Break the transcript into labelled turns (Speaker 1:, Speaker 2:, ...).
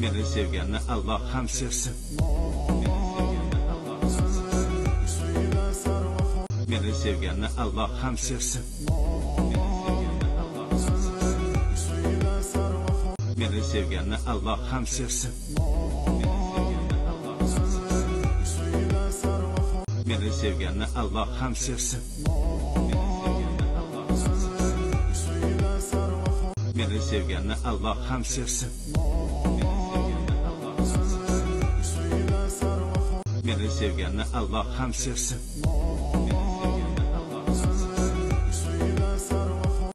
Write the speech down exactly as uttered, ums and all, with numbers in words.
Speaker 1: Meni sevganni Alloh ham sevsin. Meni sevganni Alloh ham sevsin. Meni sevganni Alloh ham sevsin. Meni sevganni Alloh ham sevsin. Meni sevganni Alloh ham sevsin. Meni sevganni Alloh ham sevsin.